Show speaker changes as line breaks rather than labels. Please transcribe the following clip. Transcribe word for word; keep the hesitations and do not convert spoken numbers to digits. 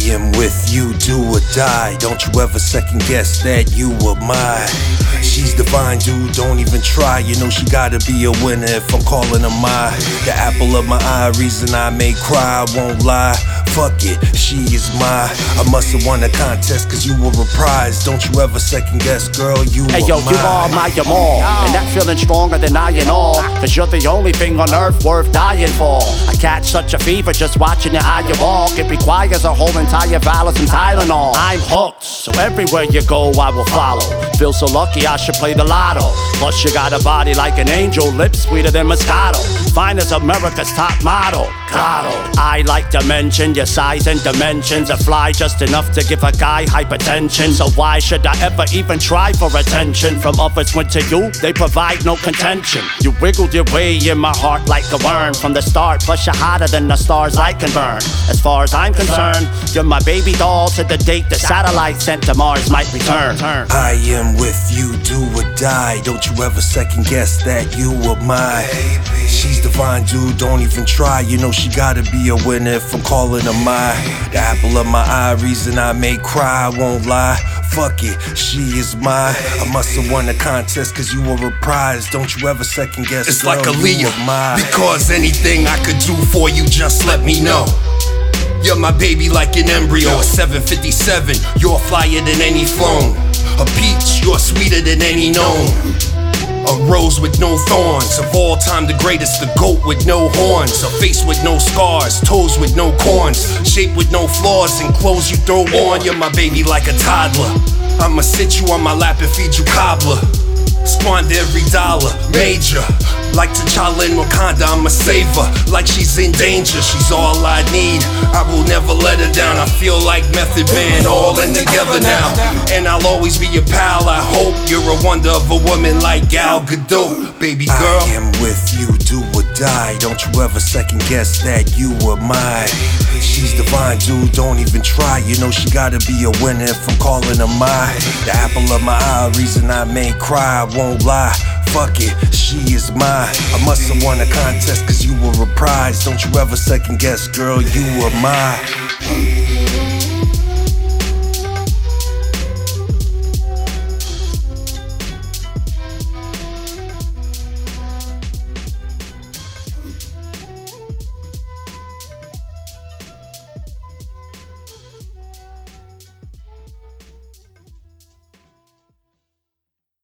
am with you, do or die. Don't you ever second guess that you were mine. She's divine, dude, don't even try. You know she gotta be a winner if I'm calling her mine. The apple of my eye, reason I may cry, I won't lie. Fuck it, she is mine. I must have won the contest cause you were a prize. Don't you ever second guess, girl, you
Hey
are
yo,
mine.
you are my your all, and that feeling stronger than I and all. Cause you're the only thing on earth worth dying for. I catch such a fever just watching your eye walk. It requires a whole entire vial of some Tylenol. I'm hooked, so everywhere you go I will follow. Feel so lucky I should play the lotto. Plus you got a body like an angel, lips sweeter than Moscato. Fine as America's top model, Claro. I like to mention your size and dimensions are fly just enough to give a guy hypertension. So why should I ever even try for attention from others when to you they provide no contention? You wiggled your way in my heart like a worm from the start. Plus you're hotter than the stars I can burn. As far as I'm concerned, you're my baby doll to the date the satellite sent to Mars might return.
I am with you, do or die. Don't you ever second guess that you were mine. She's divine, dude, don't even try. You know she gotta be a winner if I'm calling her mine. The apple of my eye, reason I may cry, I won't lie. Fuck it, she is mine. I must have won the contest cause you were a prize. Don't you ever second guess,
It's
girl,
like
you
Aaliyah,
were mine.
because anything I could do for you, just let me know. You're my baby like an embryo, a seven fifty-seven, you're flyer than any flown. A peach, you're sweeter than any known. A rose with no thorns, of all time the greatest, the goat with no horns. A face with no scars, toes with no corns, shape with no flaws, and clothes you throw on. You're my baby like a toddler. I'ma sit you on my lap and feed you cobbler. Squander every dollar, major. Like T'Challa in Wakanda, I'ma save her like she's in danger. She's all I need, I will never let her down. I feel like Method Man, all in together now. And I'll always be your pal, I hope. You're a wonder of a woman like Gal Gadot, baby girl.
I am with you, do or die. Don't you ever second guess that you were mine. She's divine, dude, don't even try. You know she gotta be a winner if I'm calling her mine. The apple of my eye, reason I may cry, I won't lie. Fuck it, she is mine. I must have won a contest cause you were a prize. Don't you ever second guess, girl, you were mine.